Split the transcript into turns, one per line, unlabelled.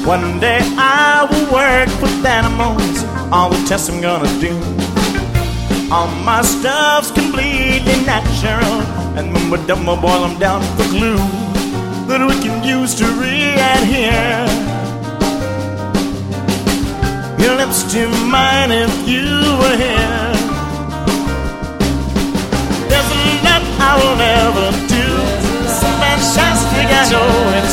One day I will work with animals, all the tests I'm gonna do. All my stuff's completely natural, and when we're done we'll boil them down for glue that we can use to re-adhere your lips to mine if you were here. There's a lot I will never do, so fantastic I know it's